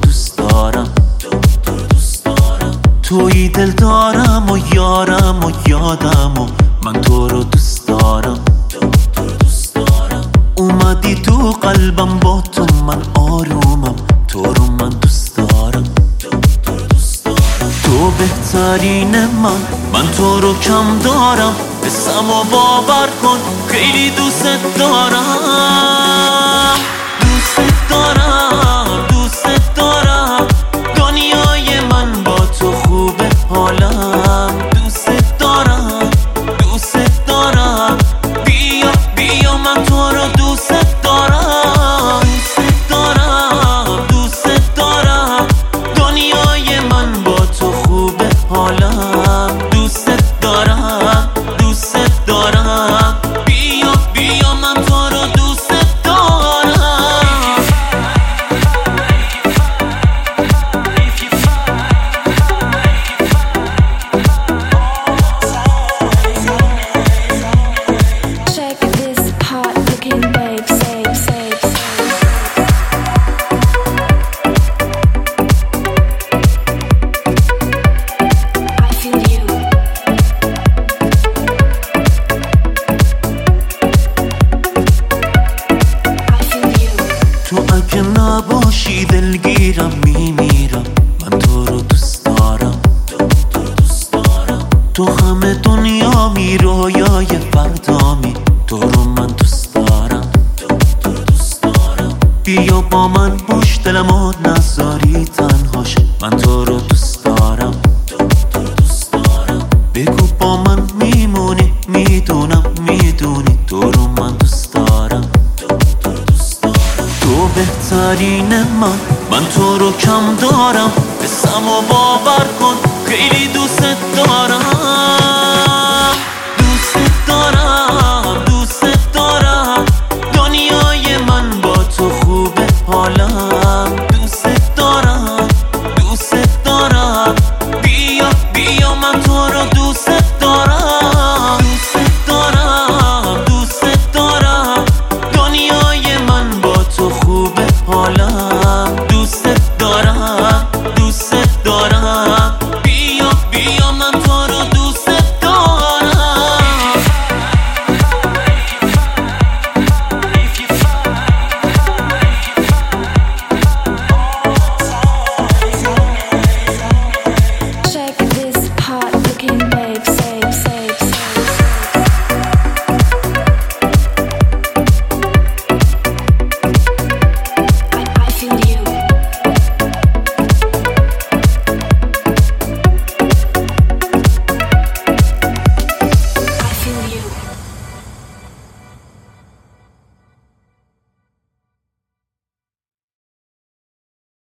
دوست دارم. تویی دل دارم و یارم و یادم و من تو رو دوست دارم. اومدی تو قلبم با تو من آرومم، تو رو من دوست دارم. تو بهترین من تو رو کم دارم. بسم و باور کن خیلی دوست دارم. دوست دارم دوست دارم، دنیای من با تو خوبه حالم. دوست دارم دوست دارم، بیا بیا من تو رو دوست دارم. دوست دارم دوست دارم، دنیای من با تو خوبه حالم. دوست دارم دوست دارم، بیا بیا من تو رو دوست دارم. Check this hot looking babe, save, save, save. I feel you. I feel you. تو اگه نباشی دلگیرم میمیرم. من تو رو دوست دارم. تو همه دنیا می رویای فردامی، تو رو من دوست دارم. بیا با من باش دلمو نذاری تنهاش، من تو رو دوست دارم. بگو با من میمونی، میدونم میدونی تو رو من دوست دارم. تو بهترین من تو رو کم دارم. بسم و باور کن خیلی دوست دارم.